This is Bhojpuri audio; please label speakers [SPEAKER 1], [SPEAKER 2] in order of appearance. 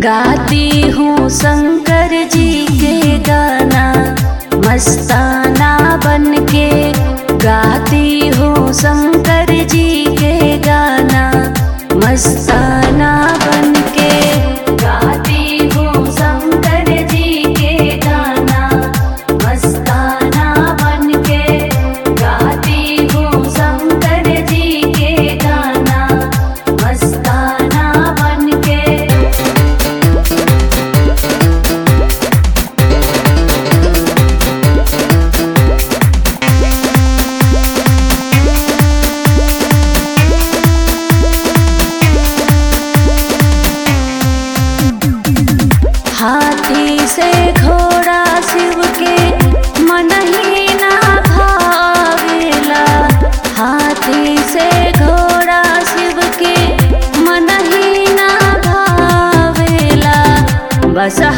[SPEAKER 1] गाती हूँ शंकर जी के गाना मस्ताना बनके। गाती हूँ शंकर जी के गाना मस्ताना बनके। गाती हूँ शंकर जी के गाना मस्ताना बनके। गाती हूँ शंकर जी के गाना मस्ताना बनके। हाथी से घोड़ा शिव के मन ही ना भावेला। हाथी से घोड़ा शिव के मन ही ना भावेला। बस